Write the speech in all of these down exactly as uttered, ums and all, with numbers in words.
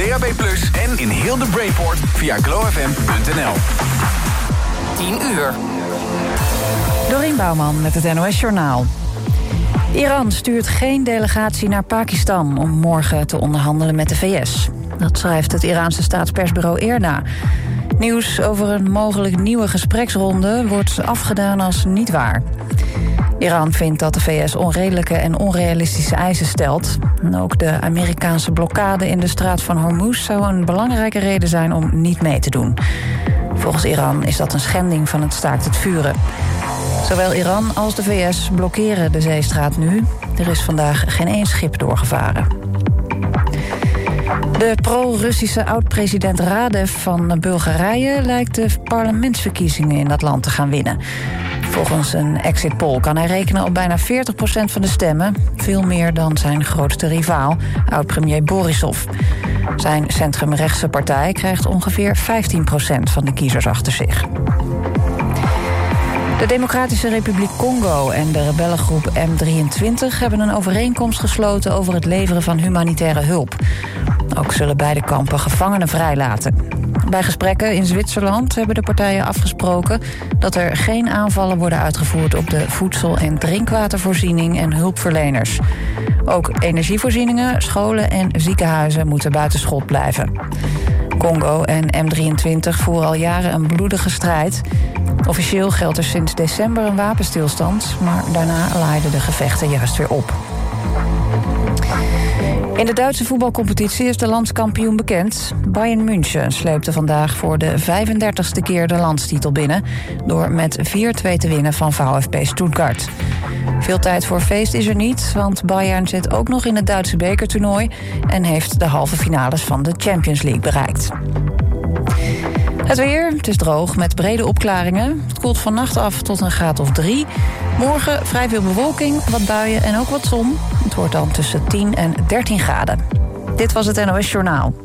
D A B plus, en in heel de Brainport via glow f m punt n l. tien uur. Dorien Bouwman met het N O S Journaal. Iran stuurt geen delegatie naar Pakistan om morgen te onderhandelen met de V S. Dat schrijft het Iraanse staatspersbureau IRNA. Nieuws over een mogelijk nieuwe gespreksronde wordt afgedaan als niet waar. Iran vindt dat de V S onredelijke en onrealistische eisen stelt. En ook de Amerikaanse blokkade in de straat van Hormuz zou een belangrijke reden zijn om niet mee te doen. Volgens Iran is dat een schending van het staakt het vuren. Zowel Iran als de V S blokkeren de zeestraat nu. Er is vandaag geen één schip doorgevaren. De pro-Russische oud-president Radev van Bulgarije lijkt de parlementsverkiezingen in dat land te gaan winnen. Volgens een exit poll kan hij rekenen op bijna veertig procent van de stemmen. Veel meer dan zijn grootste rivaal, oud-premier Borisov. Zijn centrumrechtse partij krijgt ongeveer vijftien procent van de kiezers achter zich. De Democratische Republiek Congo en de rebellengroep M drieëntwintig hebben een overeenkomst gesloten over het leveren van humanitaire hulp. Ook zullen beide kampen gevangenen vrijlaten. Bij gesprekken in Zwitserland hebben de partijen afgesproken dat er geen aanvallen worden uitgevoerd op de voedsel- en drinkwatervoorziening en hulpverleners. Ook energievoorzieningen, scholen en ziekenhuizen moeten buiten schot blijven. Congo en M drieëntwintig voeren al jaren een bloedige strijd. Officieel geldt er sinds december een wapenstilstand, maar daarna laaiden de gevechten juist weer op. In de Duitse voetbalcompetitie is de landskampioen bekend. Bayern München sleepte vandaag voor de vijfendertigste keer de landstitel binnen door met vier-twee te winnen van V F B Stuttgart. Veel tijd voor feest is er niet, want Bayern zit ook nog in het Duitse bekertoernooi en heeft de halve finales van de Champions League bereikt. Het weer, het is droog met brede opklaringen. Het koelt vannacht af tot een graad of drie. Morgen vrij veel bewolking, wat buien en ook wat zon. Het wordt dan tussen tien en dertien graden. Dit was het N O S Journaal.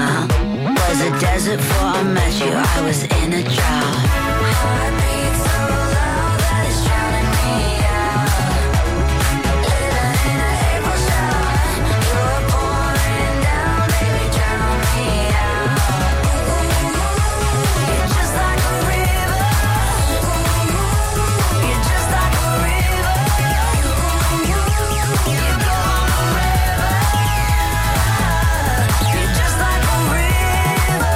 smile. Was a desert before I met you, I was in a drought. Heartbeat so loud that it's drowning me out. Living in an April shower, you're pouring down, baby, drown me out. You're just like a river. You're just like a river. You go on forever. You're just like a river.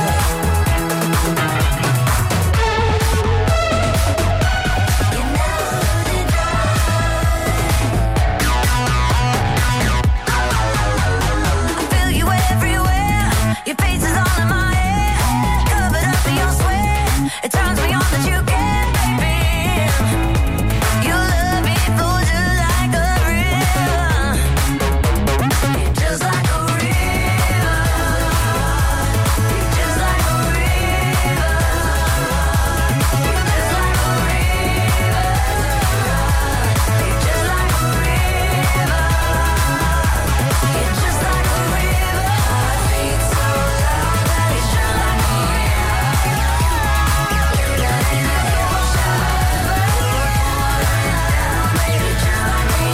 Your face is all in my head, covered up in your sweat. It turns me on that you can, baby. Your love, it flows just like a river. You're just like a river. You're just like a river. You're just like a river. You're just like a river. You're just like a river. Heartbeat so loud that it's drowning me out. Living in an April shower, pouring down, baby, drown me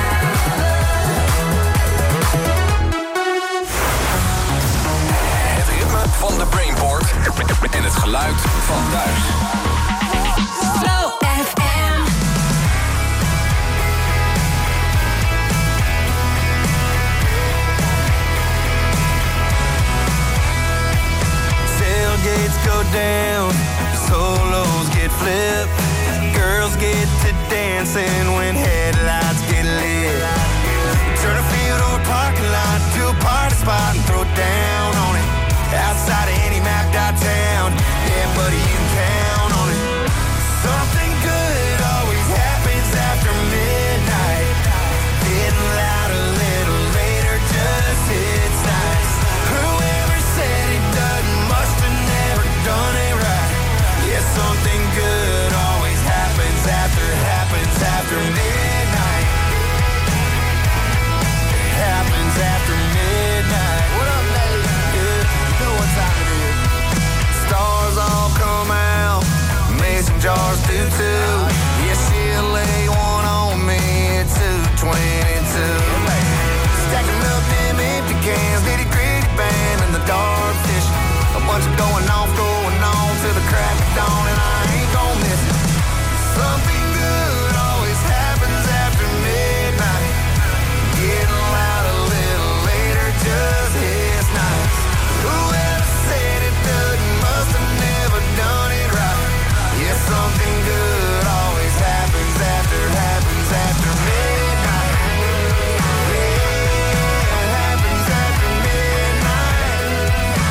Het ritme van de Brainport en het geluid van thuis. Flow F M. Tailgates go down, solos get flipped, girls get to dancing when headlights get lit. Turn a field or a parking lot to a party spot and throw it down on it. Outside of any mapped out town, yeah, buddy, you can count on it. Something good always happens after midnight. Getting loud a little later just hits nice. Whoever said it doesn't must have never done it right. Yeah, something good always happens after, happens after midnight. It happens after midnight. What up, ladies? Good. You know what time it is. Stars all come out, mason jars do too. Yeah, she'll lay one on me at two twenty-two. Stacking up them empty cans, nitty gritty band and the dark fish. A bunch of going off, going on till the crack of dawn, and I ain't gon' miss it. Something good always happens after midnight. Getting loud a little later just hits nice. Whoever said it doesn't must have never done it right. Yeah, something good always happens after, happens after midnight. Yeah, it happens after midnight.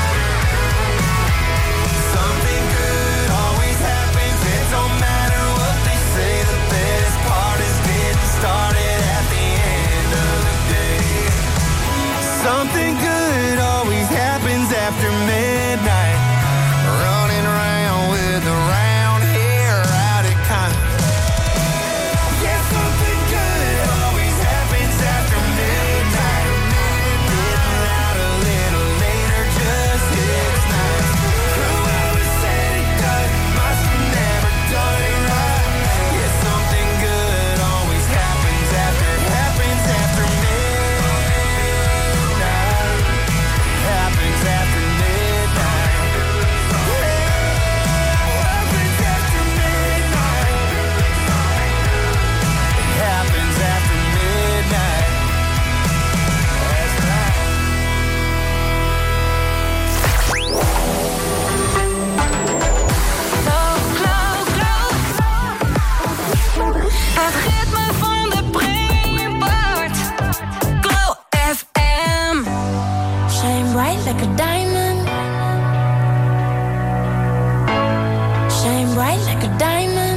Something good always happens. It don't matter what they say. The best part is getting started at the end of the day. Something good always happens after midnight. Running around with the round hair out at time. Yeah, something good always happens after midnight. Getting loud a little later just hits nice. Whoever said it doesn't must have never done it right. Yeah, something good always happens after, happens after midnight. Happens after midnight. Yeah, happens after midnight. It happens after midnight. That's right. Glow, glow, glow. Het ritme van de Brainport. Glow F M. Shine bright like a diamond. Shine bright like a diamond.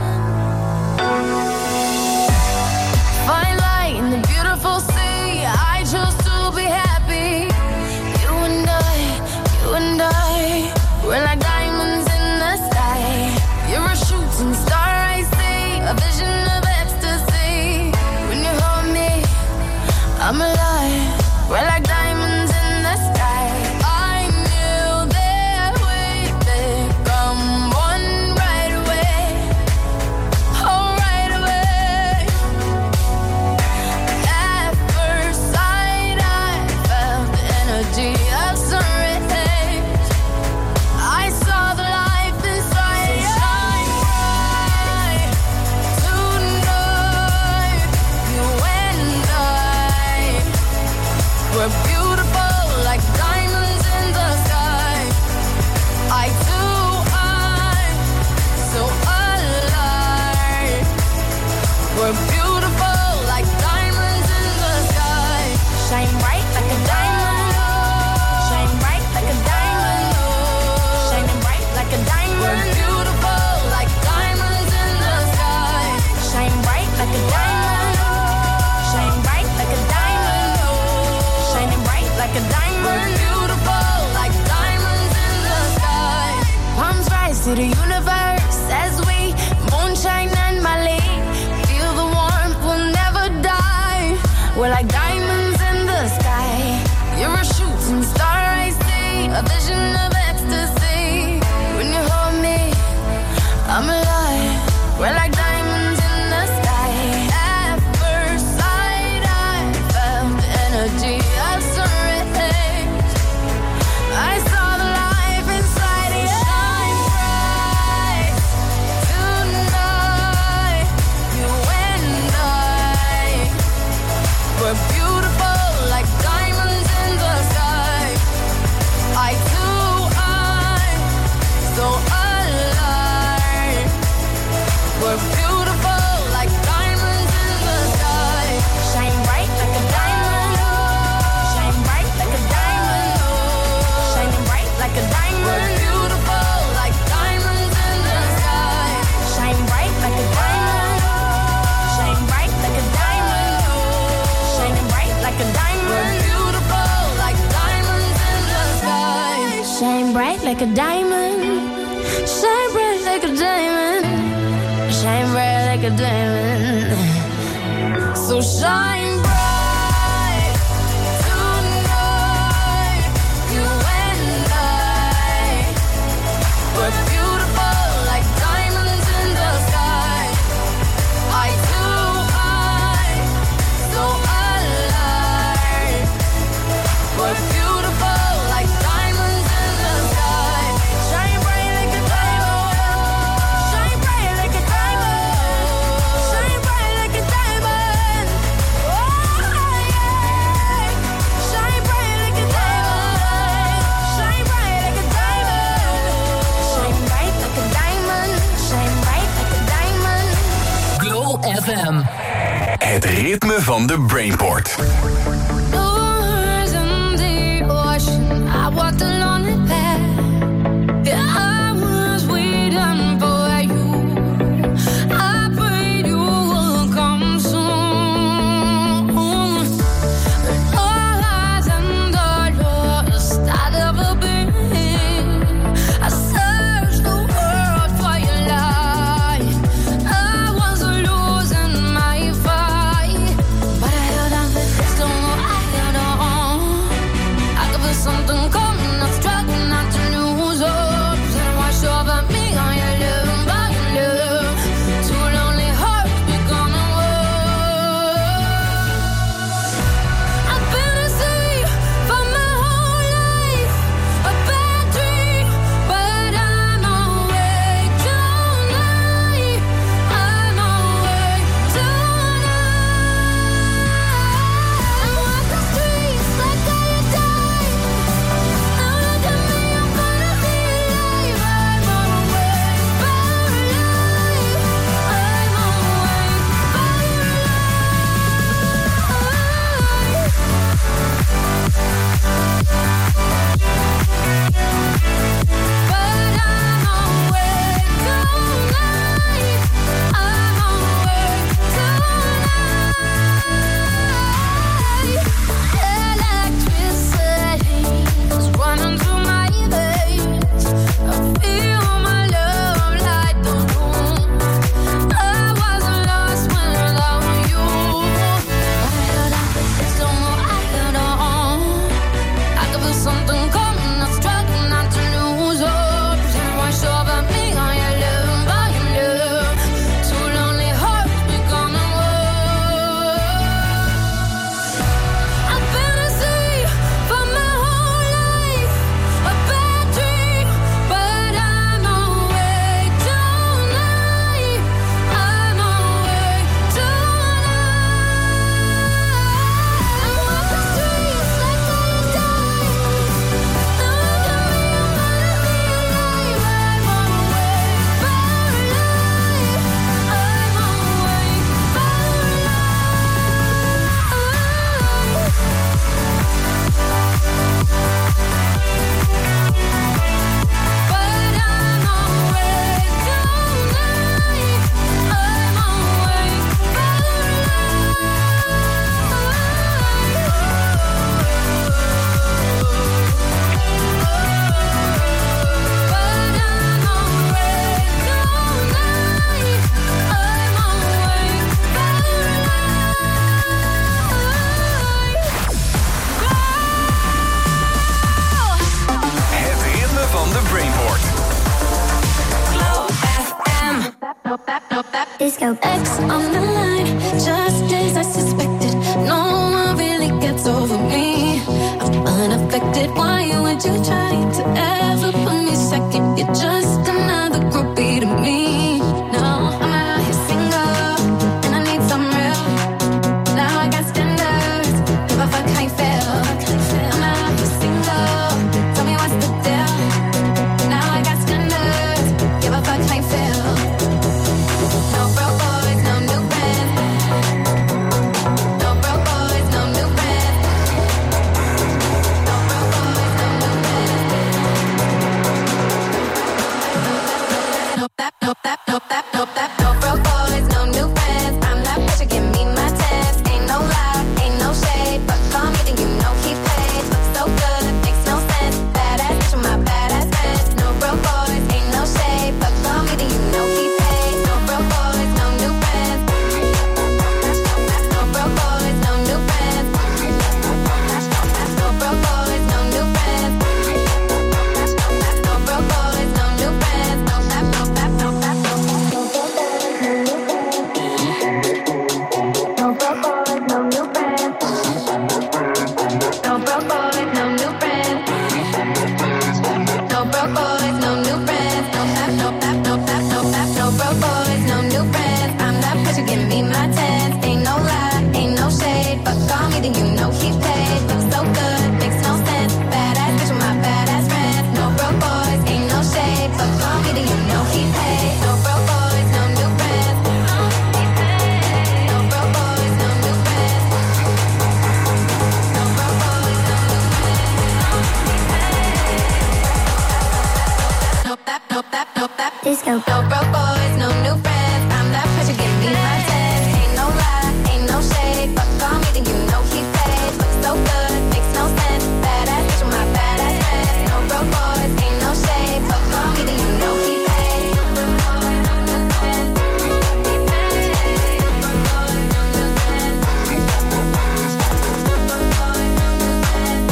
Fine light in the beautiful sea. I chose to be happy. You and I, you and I, we're like diamonds in the sky. You're a shooting star, I see, a vision of ecstasy. When you hold me, I'm alive. We're like diamonds in the sky. I to the universe as we moonshine and Malay. Feel the warmth, we'll never die. We're like diamonds in the sky. You're a shooting star, I see. A vision of ecstasy. When you hold me, I'm alive. We're like diamonds in the sky. At first sight, I felt the energy of surrender. I saw the life inside you. Shine bright tonight. You and I were beautiful like diamonds in the sky. I too, I so alive. We're beautiful like diamonds in the sky. Shine bright like a diamond. Shine bright like a diamond. Shining bright like a diamond. We're beautiful like diamonds in the sky. Shine bright like a diamond. Shine bright like a diamond. Shining bright like a diamond. We're beautiful like diamonds in the sky. Shine bright like a diamond. Shine bright like a diamond. Shine bright like a diamond. So shine bright tonight. You and I were beautiful like diamonds in the sky. I too, I so alive. We're beautiful like diamonds in the sky. Shine bright like a diamond. Shine bright like a diamond. Shine bright like a diamond. Oh yeah. Shine bright like a diamond. Shine bright like a diamond. Shine bright like a diamond. Shine bright like a diamond. Glow F M. Het ritme van de Brainport. Doors in the ocean, I walked a lonely path. Yeah, I was waiting for you. I prayed you would come soon. But all eyes and all yours started to being. I searched the world for your light. I was losing my fight, but I held on for this. Don't know I held Disco. X on the line, just as I suspected. No one really gets over me. I'm unaffected. Why would you try to ever put me second? You're just another groupie to me. No, I'm out here single, and I need some real. Now I got standards. Give a fuck how you feel. I'm out here single. Tell me what's the deal. Now I got standards. Give a fuck how you feel. No broke boys, no new friends. No broke boys, no new friends. No broke boys, no new friends. No that, no that, no that, no that. No broke boys, no new friends. I'm that bitch, you give me my test. Ain't no lie, ain't no shade, but call me then you know he paid. Looks so good, it makes no sense. Badass bitch with my badass friends. No broke boys, ain't no shade, but call me then you know he paid. No broke boys, no new friends. No broke boys, no new friends. No broke boys, no new friends. No broke boys, no new friends. No that, no that, no that, no that. No broke boys, no new friends. No broke boys, no new friends. No broke boys, no new friends. No that, no that, no that, no that. No broke boys, no new friends. I'm that bitch, you give me my tens. Ain't no lie, ain't no shade, but call me then you know he paid. Looks so good, makes no sense. Badass bitch with my badass friends. No broke boys, ain't no shade, but call me then you know he paid. No broke boys, no new friends. No broke boys, no new friends. No broke boys, no new friends. No that, no that, no that. Disco. No broke boys, no new friends. I'm that pressure, give me my test. Ain't no lie, ain't no shade, but call me then you know he paid. Looks so good, makes no sense. Badass bitch with my badass friends. No broke boys, ain't no shade, but call me then you know he paid. No broke boys, no new friends. No broke boys, no new friends. No broke boys, no new friends.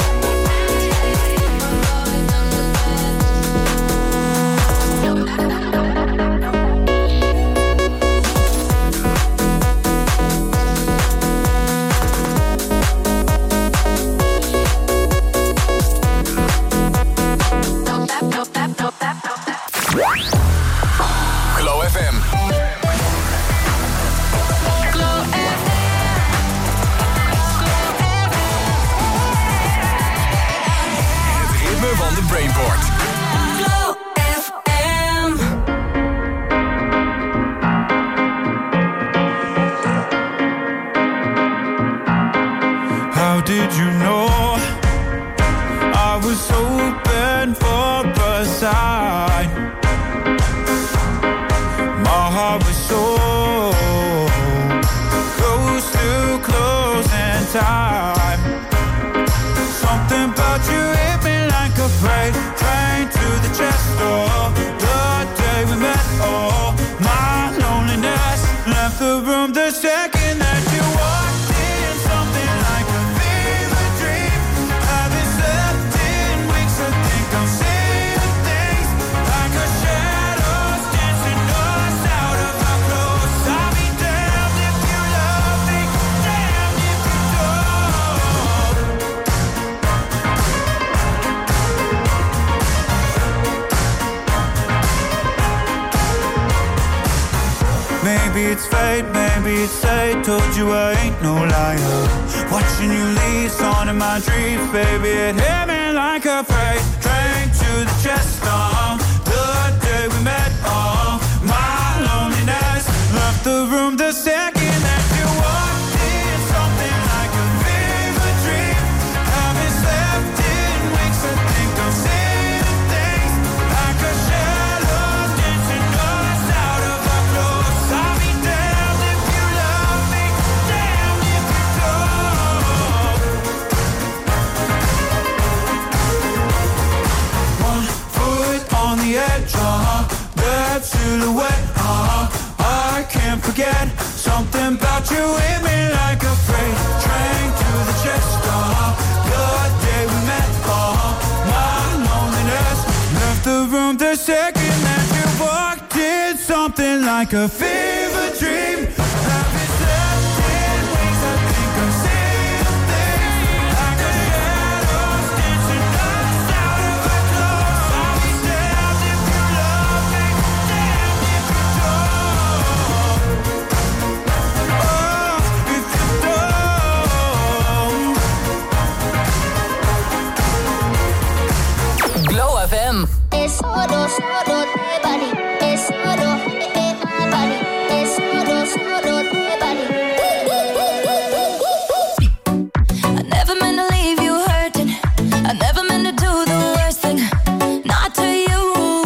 Glow F M. Het ritme van de Brainport. Glow F M. How did you know I was open for a sign? My heart was so close to closing time. Something about you hit me like a freight train to the chest door. The day we met, oh, my loneliness left the room the second that you walked in. Something like a fever dream. Haven't slept in weeks. I think I'm seeing things like a shadows dancing us out of our clothes. I'll be damned if you love me, damned if you don't. Maybe it's fate, maybe it's fate. Told you I ain't no liar. Watching you leave, on in my dreams, baby. It hit me like a freight train to the chest. Oh, the day we met. Oh, my loneliness left the room the second that you walked in. Something like a fever dream. Haven't slept in weeks. I think I'm seeing things like a shadow dancing us out of our clothes. I'll be damned if you love me, damned if you don't. One foot on the edge, uh-huh. That silhouette, uh-huh. I can't forget. Something about you hit me like a freight train to the chest, uh-huh. The day we met, uh-huh. My loneliness left the room the second that you walked in. something like a fever dream. Have you slept in wings? I think I'm seeing things like a shadow dancing us out of our clothes. I'll be damned if you love me, damned if you don't. Oh, if you don't. Glow F M. Es solo, solo te body. Es solo, eh, eh, body. Es solo, solo te body. I never meant to leave you hurting. I never meant to do the worst thing. Not to you.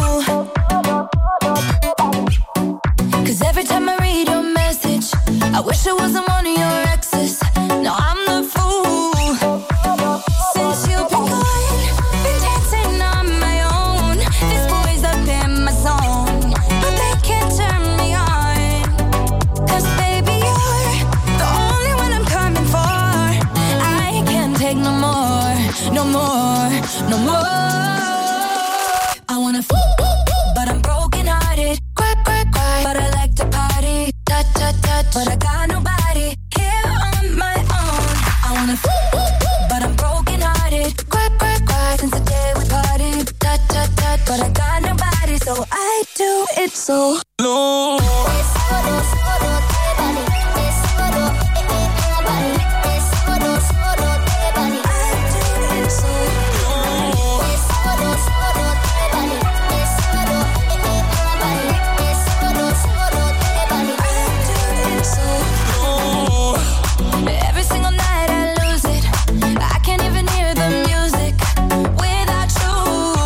'Cause every time I read your message, I wish it wasn't one of your exes. No, I'm the fool. Since you've been gone, been dancing on my own. This boy's up in my zone, but they can't turn me on. 'Cause baby, you're the only one I'm coming for. I can't take no more, no more, no more. I wanna f- but I'm broken hearted. Cry, cry, cry, but I like to party. Touch, touch, touch, but I got nobody here on my own. I wanna f- but I'm broken hearted. Cry, cry, cry, since the day we parted. Touch, touch, touch, but I got nobody, so I do it so low. Es solo, solo te body. Es solo, eh, eh, body. Es solo, solo te body. I do it so low. Es solo, solo te body. Es solo, eh, eh, body. Es solo, solo te body. I do it so low. Every single night I lose it. I can't even hear the music without you.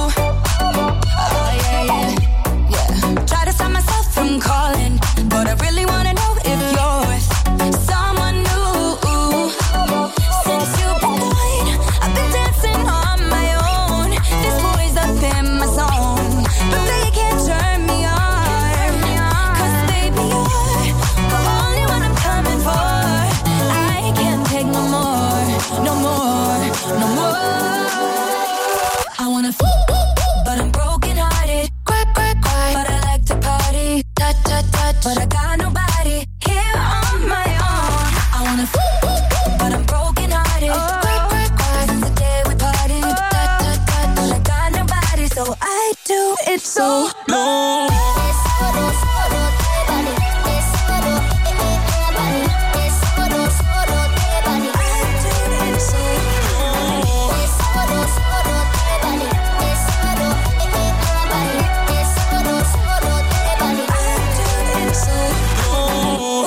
Oh yeah, yeah, yeah. Try to stop myself from calling, but I really wanna know if you're with someone new. Since you've been gone, I've been dancing on my own. This boy's up in my zone, but they can't turn me on. 'Cause baby, you're the only one I'm coming for. I can't take no more, no more, no more. I wanna f- but I'm broken hearted. Cry, cry, cry, but I like to party. Touch, touch, touch, but I got nobody here on my own. I wanna f- but I'm broken hearted. Cry, cry, cry, since the day we parted. Touch, touch, touch, but I got nobody, so I do it so low. Es solo, solo te body. Es solo, eh, eh, body. Es solo, solo te body. I do it so low. Es solo, solo te body. Es solo, eh, eh, body. Es solo, solo te body. I do it so low.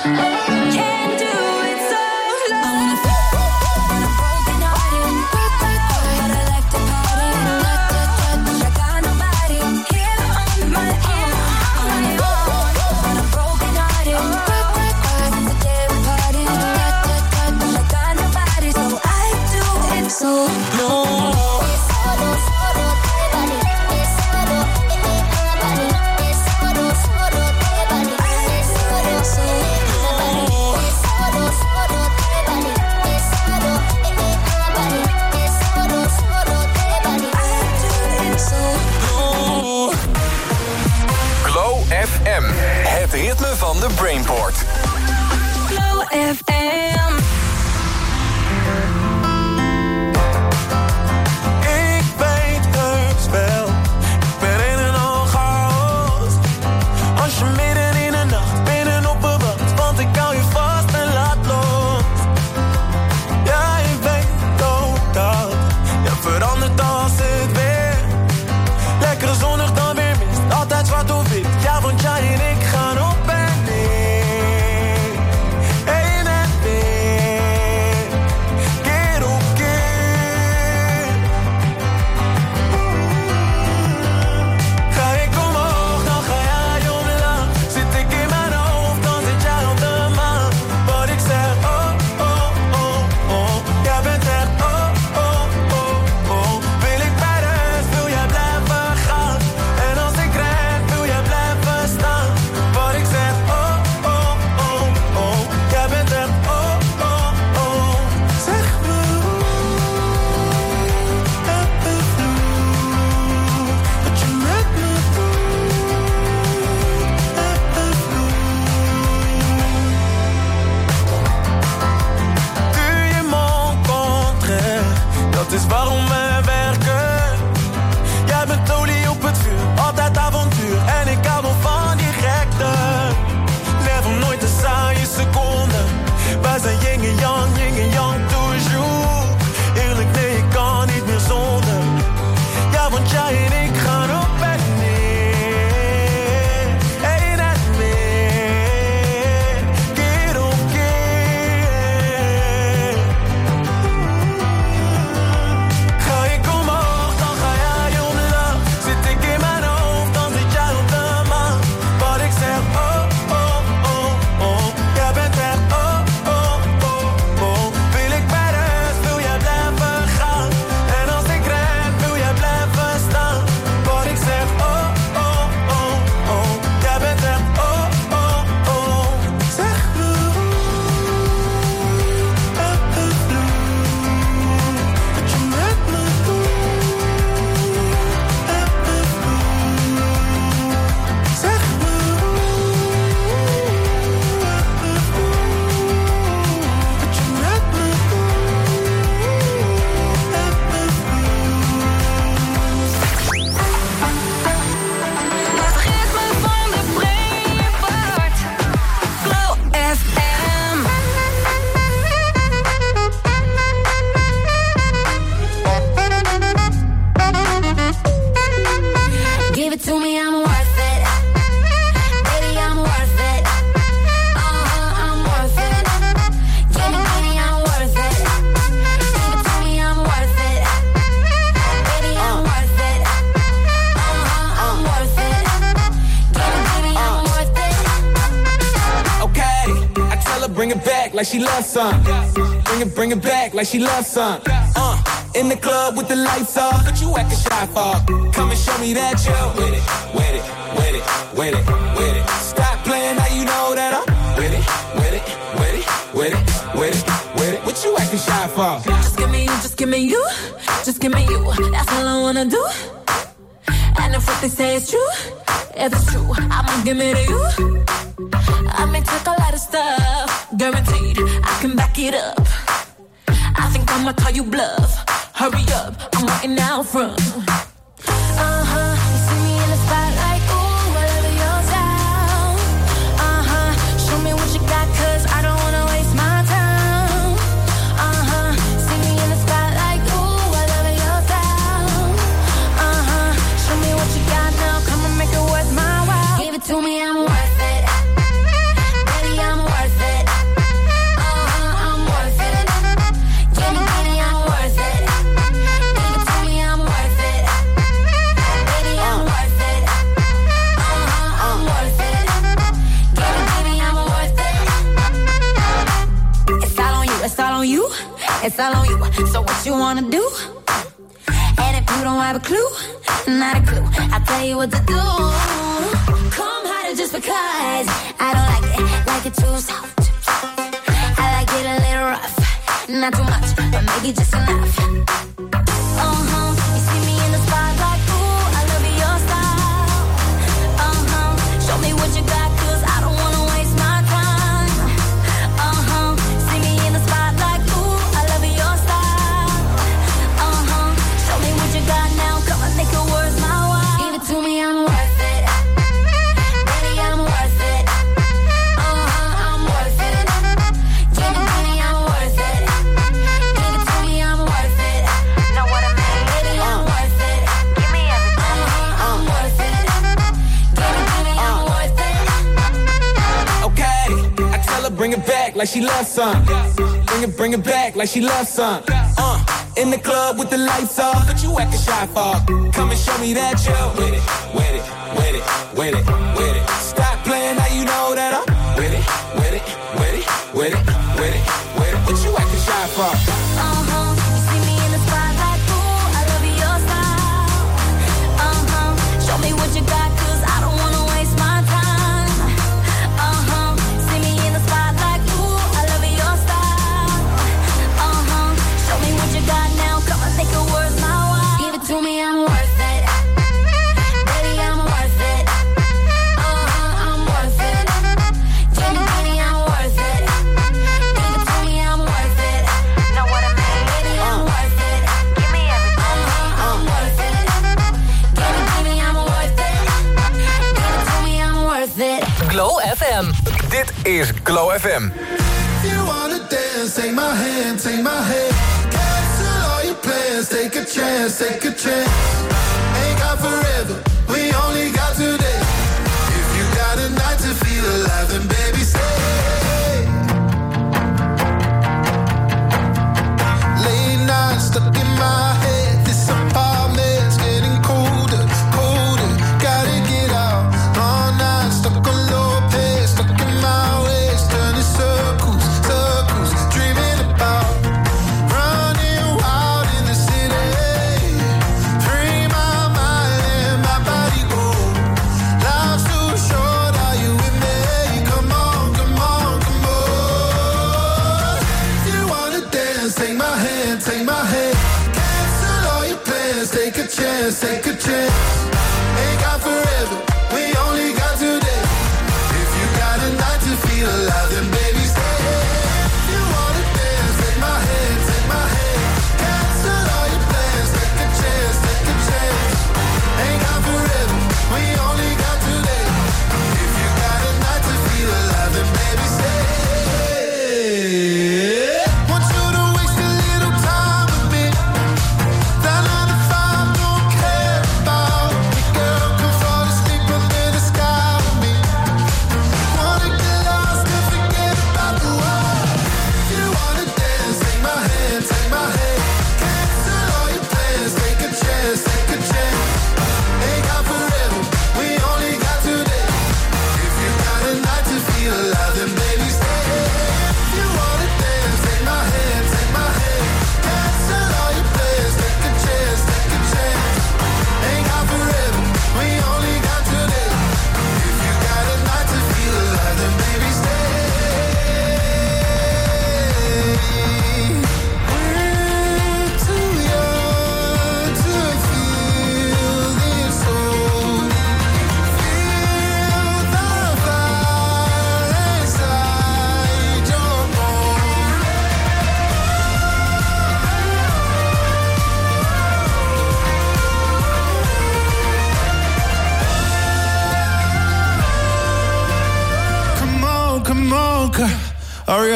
Can't do it so low. I wanna f- but I'm broken hearted. Cry, cry, like she loves some. Bring it, bring it back like she loves some. Uh, in the club with the lights off, but you acting shy for. Come and show me that you're with it, with it, with it, with it, with it. Stop playing, now you know that I'm with it, with it, with it, with it, with it, with it. What you acting shy for? Just give me you, just give me you, just give me you. That's all I wanna do. And if what they say is true, if it's true, I'ma give it to you. I may take a lot of stuff, guaranteed I can back it up. I think I'ma call you bluff. Hurry up, I'm waiting out front. Uh-huh, you see me in the spotlight, ooh, I love your style. Uh-huh, show me what you got, cause I don't wanna waste my time. Uh-huh, see me in the spotlight, ooh, I love your style. Uh-huh, show me what you got now, come and make it worth my while. Give it to me, I'm worth it. Baby, I'm worth it. Uh-huh, I'm worth it. Give me, baby, I'm worth it. Give it to me, I'm worth it. Baby, I'm worth it. Uh-huh, I'm worth it. Give me, baby, I'm worth it. It's all on you, it's all on you, it's all on you. So what you wanna do? And if you don't have a clue, not a clue, I'll tell you what to do. Come harder just because I don't like it, like it too soft. I like it a little rough, not too much, but maybe just enough. Uh-huh, you see me in the spotlight, ooh, I love your style. Uh-huh, show me what you got, cause I don't wanna waste my time. Uh-huh, see me in the spotlight, ooh, I love your style. Uh-huh, show me what you got now, come on, make it worth my while. Give it to me, I'm worth it. Baby, I'm worth it. Uh-huh, I'm worth it. Give it to me, I'm worth it. Give it to me, I'm worth it. Know what I mean? Baby, I'm worth it. Give me everything. Uh-huh, I'm worth it. Give it to me, I'm worth it. Okay, I tell her bring it back like she loves some. Bring it, bring it back like she loves some. Uh, in the club with the lights off, but you acting shy for. Come and show me that you're with it, with it, with it, with it, with it. Stop playing, now you know that I'm with it, with it, with it, with it, with it, with it. What you acting shy for? Uh-huh, you see me in the spotlight, ooh, I love your style. Uh-huh, show me what you got, cause I don't wanna waste my time. Uh-huh, see me in the spotlight, ooh, I love your style. Uh-huh, show me what you got now, come on, make it worth my while. Give it to me, I'm worth it. Baby, I'm worth it. Uh-huh, I'm worth it. Give me, baby, I'm worth it. Give it to me, I'm worth it. Know what I mean? Baby, I'm worth it. Give me everything. Uh-huh, I'm worth it. Give it to me, I'm worth it. Give it to me, I'm worth it. Glow F M. Dit is Glow F M. If you wanna dance, take my hand, take my hand. Cancel all your plans, take a chance, take a chance. Ain't got forever, we only got today. If you got a night to feel alive, then baby say. Late nights stuck in my head, this apartment's getting colder, colder. Gotta get out, all night stuck on low pace, stuck in my ways, turning circles, circles, dreaming about running wild in the city. Free my mind and my body go. Life's too short, are you with me? Come on, come on, come on. If you wanna dance, take my hand, take my hand. Cancel all your plans, take a chance, take a chance. Ain't got forever, we only got today. If you got a night to feel alive, then baby stay. If you wanna dance, take my hand, take my hand. Cancel all your plans, take a chance, take a chance. Ain't got forever, we only got today. If you got a night to feel alive, then baby stay. Want you to waste a little time with me. That nine to five don't care about me.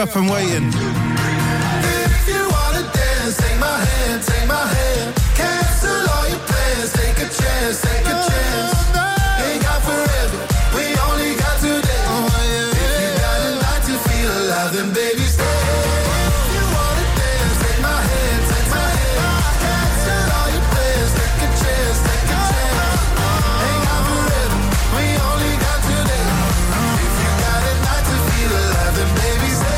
up and waiting. If you wanna dance, take my hand, take my hand. Cancel all your plans, take a chance, take a chance. Ain't got forever, we only got today. If you got a night to feel alive, then baby stay. If you wanna dance, take my hand, take my hand. Cancel all your plans, take a chance, take a chance. Ain't got forever, we only got today. If you got a night to feel alive, then baby stay.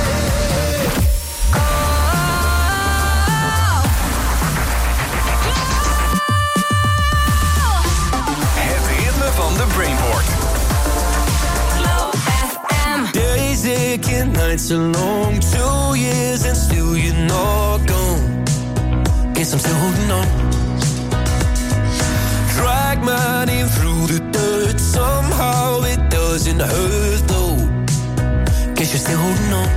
Van de Brainport. Days aching, nights are long, two years and still you're not gone. Guess I'm still holding on. Drag my name through the dirt, somehow it doesn't hurt though. Guess you're still holding on.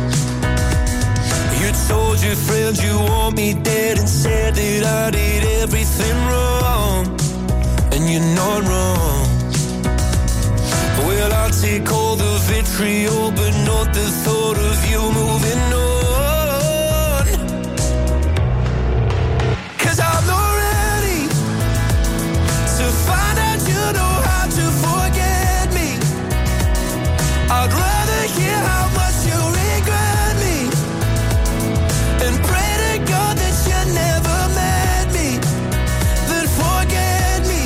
You told your friends you want me dead and said that I did everything wrong. And you're not wrong. Well, I'll take all the vitriol, but not the thought of you moving on. 'Cause I'm not ready to find out you know how to forget me. I'd rather hear how much you regret me and pray to God that you never met me, then forget me.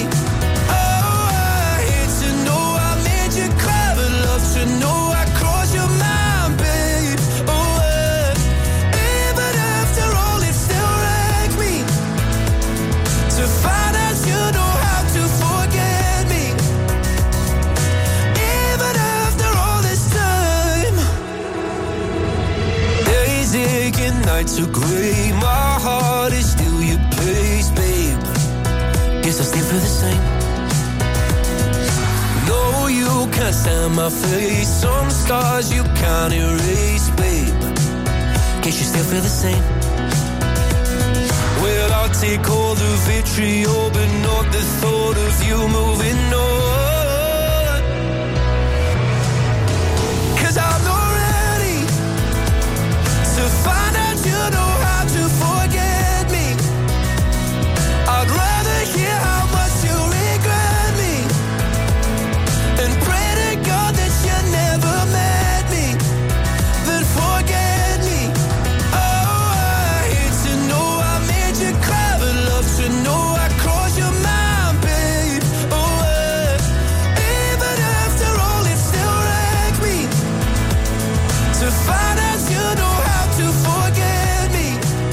To know I crossed your mind, babe. Oh, uh, even after all, it still wrecks me to find out you know how to forget me. Even after all this time, days aching, nights are gray. My heart is still your place, babe. Guess I still feel the same. No, you can't stand my face. Some scars you can't erase, babe. Guess you still feel the same. Well, I'll take all the vitriol, but not the thought of you moving on. 'Cause I'm not ready to find out you know how to forget me. I'd rather hear how much you regret me and pray to God that you never met me, then forget me. Oh, I hate to know I made you cry, but love to know I crossed your mind, babe. Oh, uh, even after all, it still wrecks me to find out you know how to forget me.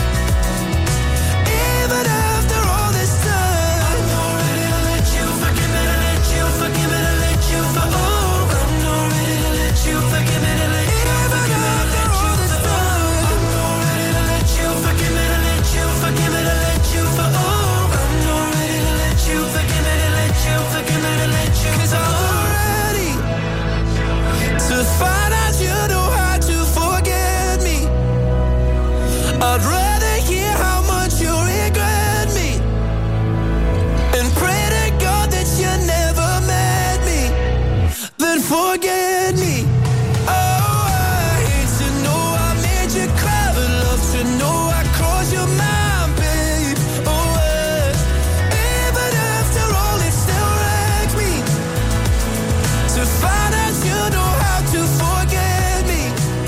Even after all this time, I'm not ready to let you forgive me, to let you forgive me, to let you for oh, I'm not ready to let you forgive me, to let you forgive me, to let you for oh, I'm not ready to let you forgive me, to let you forgive me, to let you for oh, I'm not ready to let you forgive me, to let you forgive me, to let you 'cause I'm not ready to find out you know how to forget me. I'd rather hear how much you regret me and pray to God that you never met me, then forget me. Oh, I hate to know I made you cry, but love to know I crossed your mind, babe. Oh, uh, even after all, it still wrecks me to find out you know how to forget me.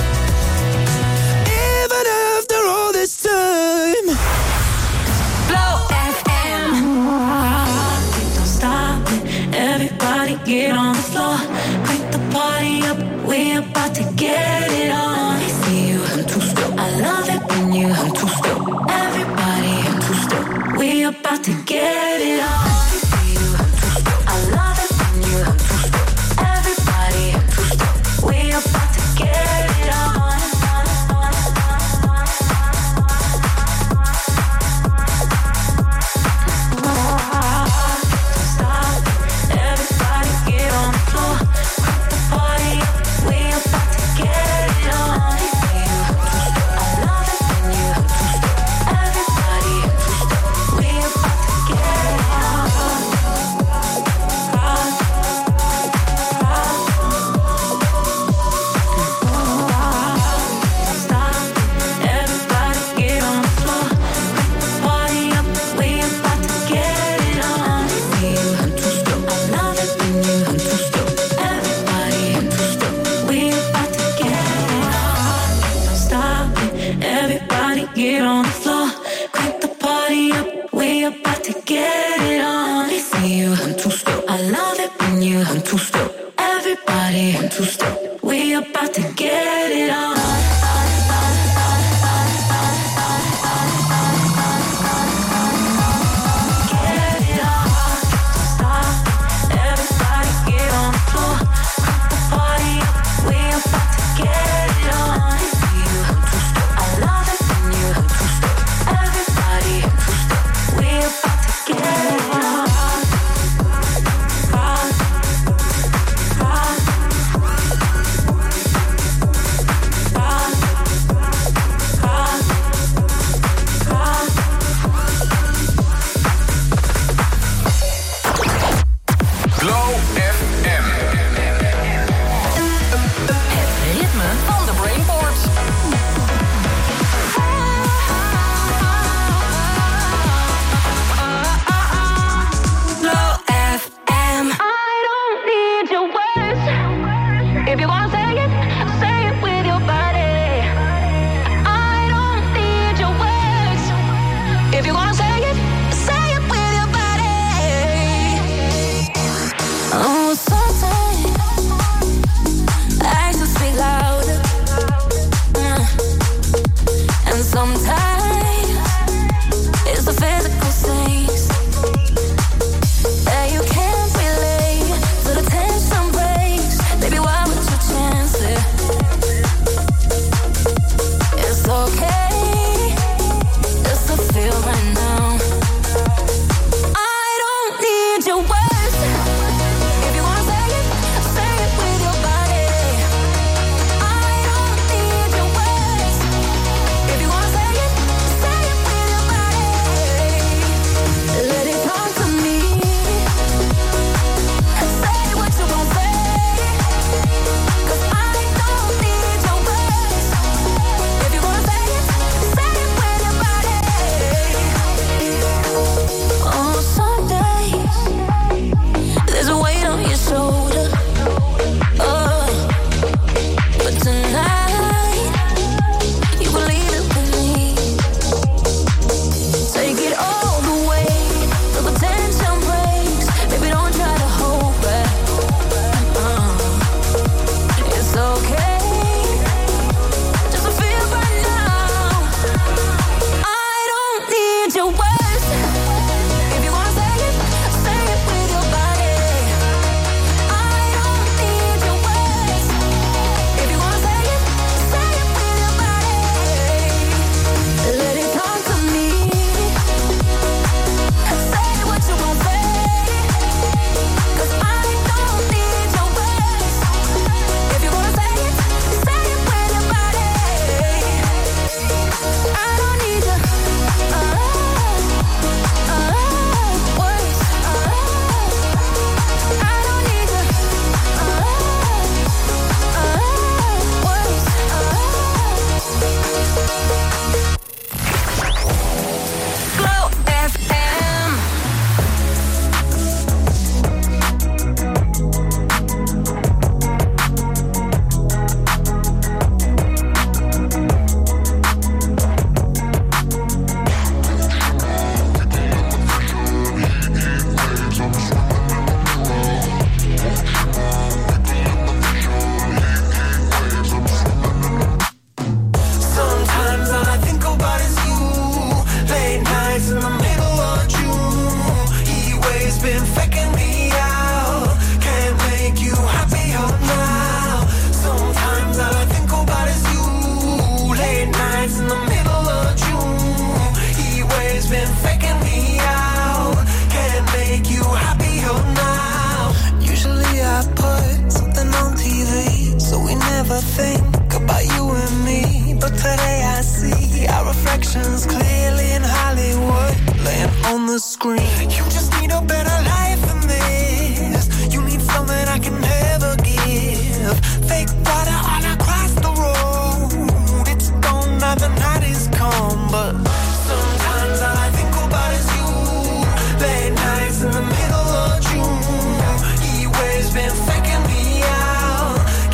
Even after all this time. Blow F M. Don't stop it. Everybody get on the floor. Crank the party up. We about to get it on. I see you. I'm too still. I love it when you. I'm too still. Everybody. I'm too still. We about to get it on. I see you. I'm too still. I love it when you. I'm too still. Everybody. I'm too still. We about to get it on. Get on the floor. Crank the party up, we about to get it on. Let me see you one two step. I love it when you one two step. Everybody one two step. We about to get it on.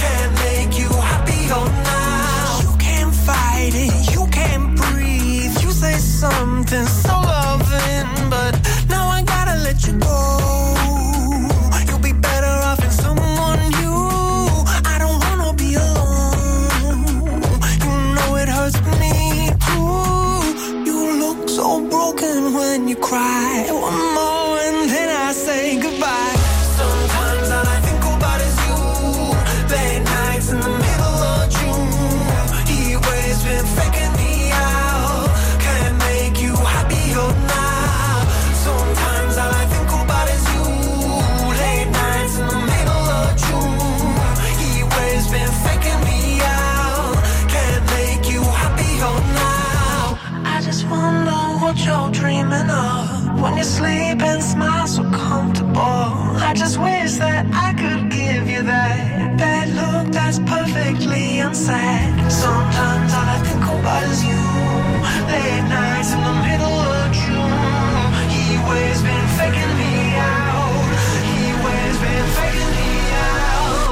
You can't fight it, you can't breathe. You something so loving, but now I gotta let you go. You'll be better off in someone new. I don't wanna be alone. You know it hurts me too. You look so broken when you cry. One more and then I say goodbye. Sometimes all I think about is you. Late nights in the middle of June. Heat waves been faking me out. Can't make you happier now. Sometimes all I think about is you. Late nights in the middle of June. Heat waves been faking me out. Can't make you happier now. I just wonder what you're dreaming of. When you sleep and smile so comfortable. I just wish that I could give you that that look that's perfectly unsaid. Sometimes all I think about is you. Late nights in the middle of June. Heat waves been faking me out. Heat waves been faking me out.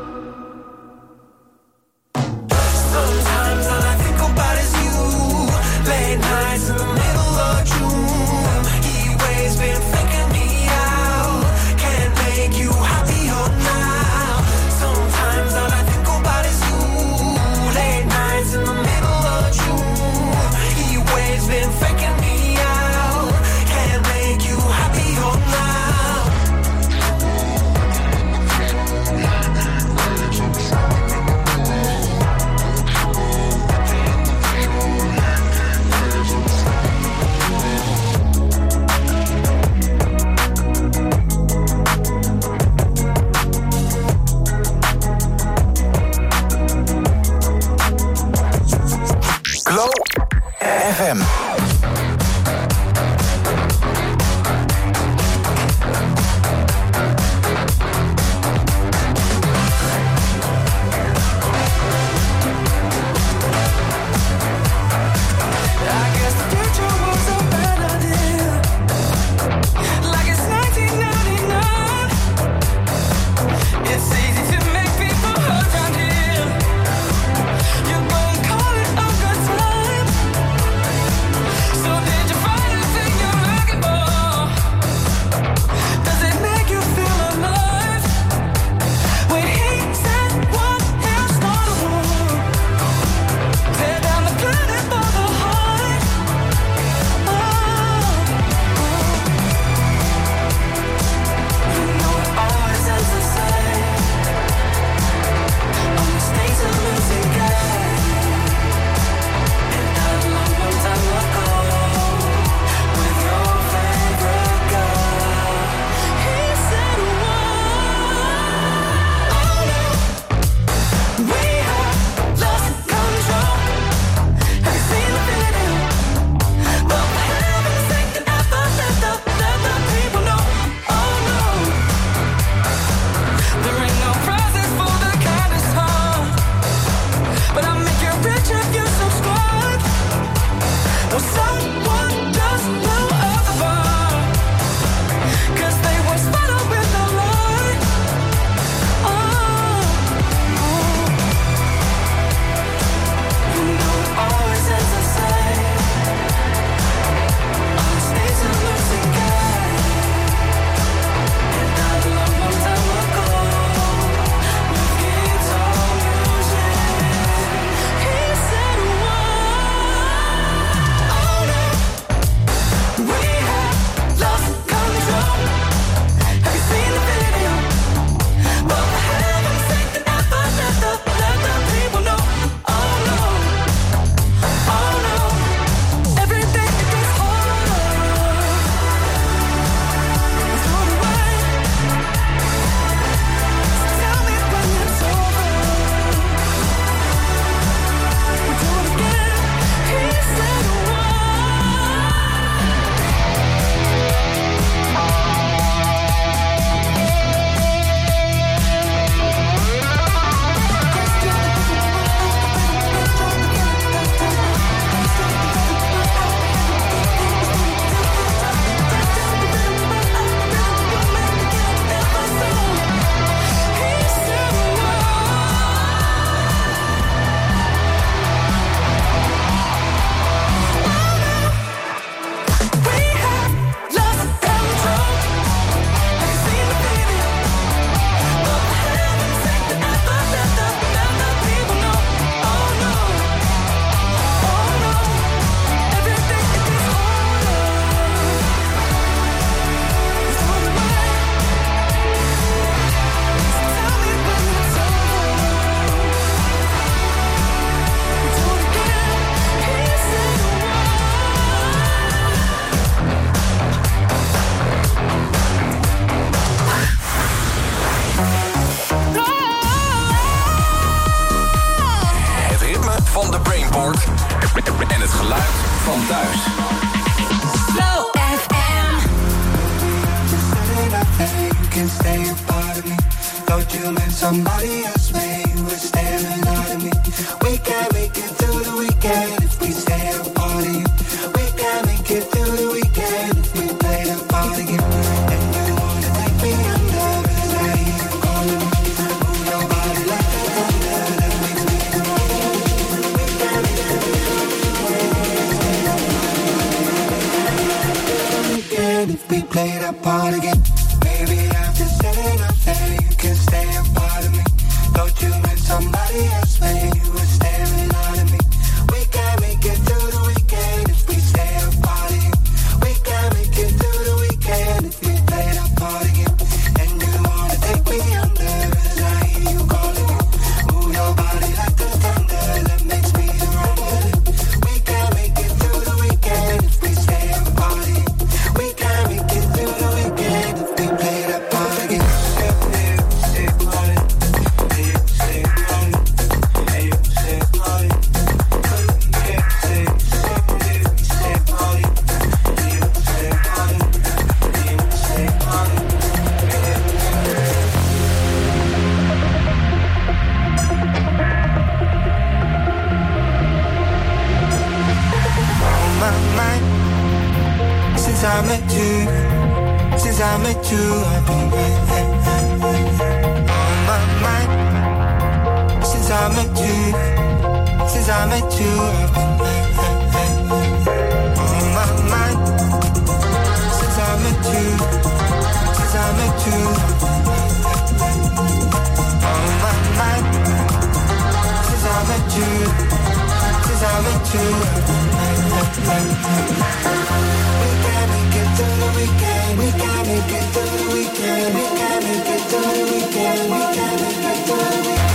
Sometimes all I think about is you. Late nights in the middle of June. Heat waves been faking me out. Can't make you happier now. Sometimes all I think about is you. Late nights in the middle of June. Heat waves been faking me out. Can't make you happier now. thuis. Flow F M. You can stay a part of me. Thought you meant somebody else, man. You were staring out at me. We can make it through the weekend if we stay a part of you. We can make it through the weekend if we play the part again. And you wanna take me under, but I hear you calling me. Move your body like a thunder, that makes me the wrong. We can make it through the weekend if we play that part again. Maybe after setting up there, you can stay a part of me. Thought you meant somebody else, man. You were staring out at me. We can make it through the weekend if we stay a part of you. We can make it through the weekend if we play that part again. And you wanna take me under, as I hear you calling me. Move your body like the thunder, that makes me the wrong one. We can make it through the weekend if we stay a part of you. We can make it through the weekend if we play that part again. Since I met you, since I met you, I've been on my mind. Since I met you, since I met you, I've been on my mind. Since I met you, since I met you, on my mind. Since I met you, since I met you, we can make it through the weekend. We can make it through the weekend. We can make it through the weekend. We can make it through the weekend.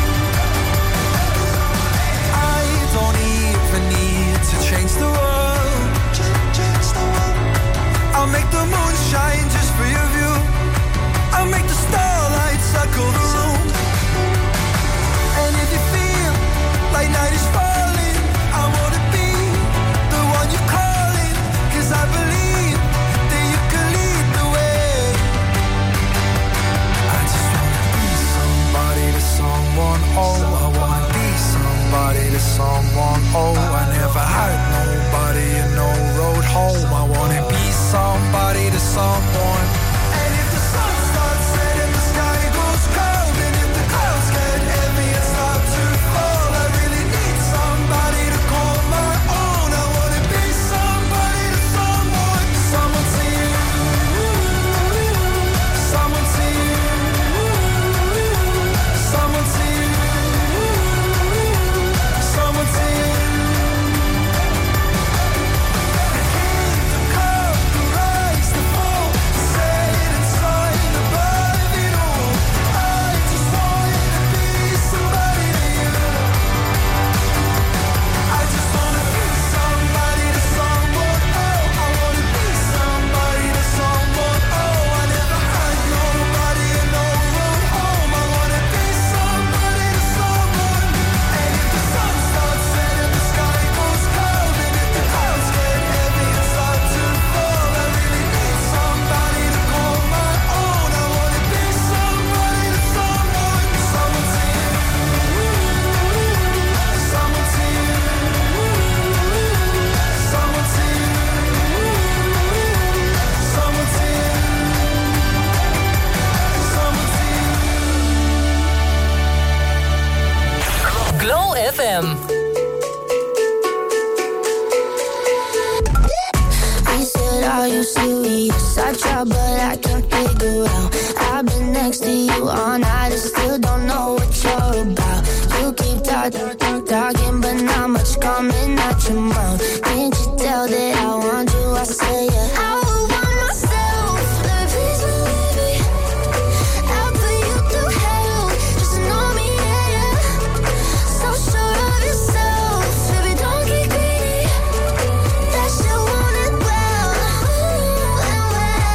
Change the world. but are you serious? I try, but I can't figure out. I've been next to you all night and still don't know what you're about. You keep talking, talking, but not much coming out your mouth. Can't you tell that I want you? I say yeah. I would want myself. Let me please believe me. I'll put you through hell. Just know me, yeah, yeah. So sure of yourself, baby, don't get greedy. That you want it well, and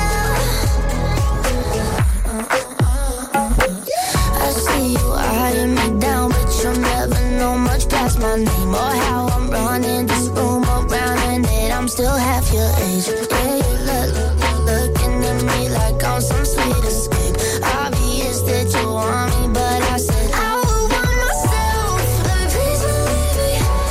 well. I see you eyeing me down, but you'll never know much past my name or how I'm running this room around, and that I'm still half your age. Yeah, you look, looking at me like I'm some sweet escape.